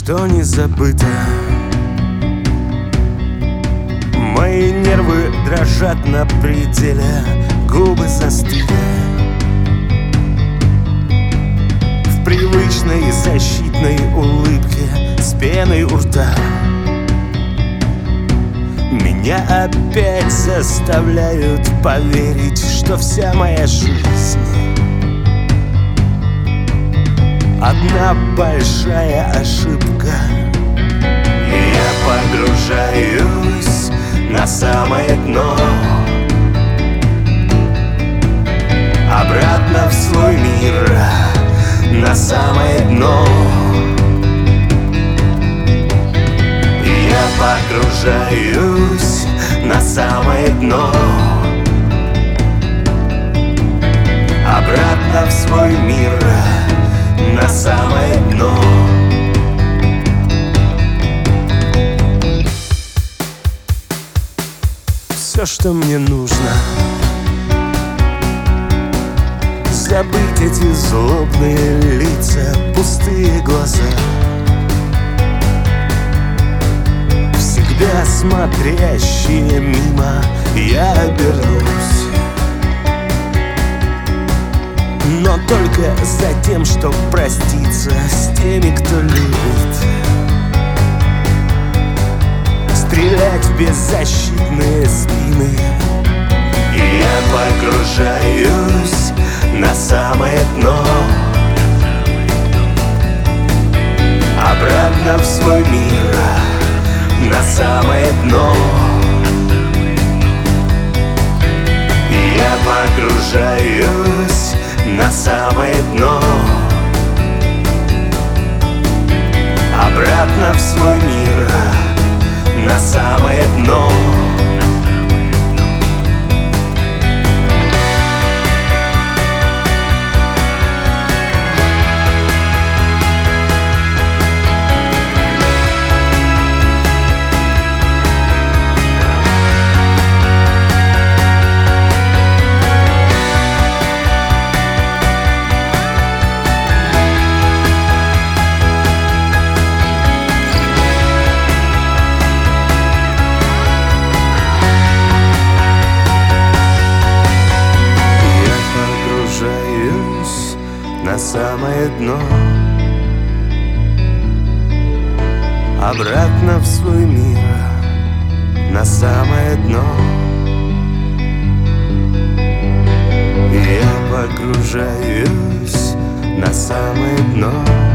что не забыто. Мои нервы дрожат на пределе, губы застыли в привычной защитной улыбке с пеной у рта. Меня опять заставляют поверить, что вся моя жизнь одна большая ошибка. И я погружаюсь на самое дно, обратно в свой мир, на самое дно. И я погружаюсь на самое дно, обратно в свой мир, на самое дно. Все, что мне нужно, забыть эти злобные лица, пустые глаза, всегда смотрящие мимо. Я обернусь, но только за тем, чтоб проститься с теми, кто любит, стрелять в беззащитные спины. И я погружаюсь на самое дно, обратно в свой мир, на самое дно. И я погружаюсь на самое дно, обратно в свой мир, на самое дно. На самое дно, обратно в свой мир, на самое дно. Я погружаюсь на самое дно.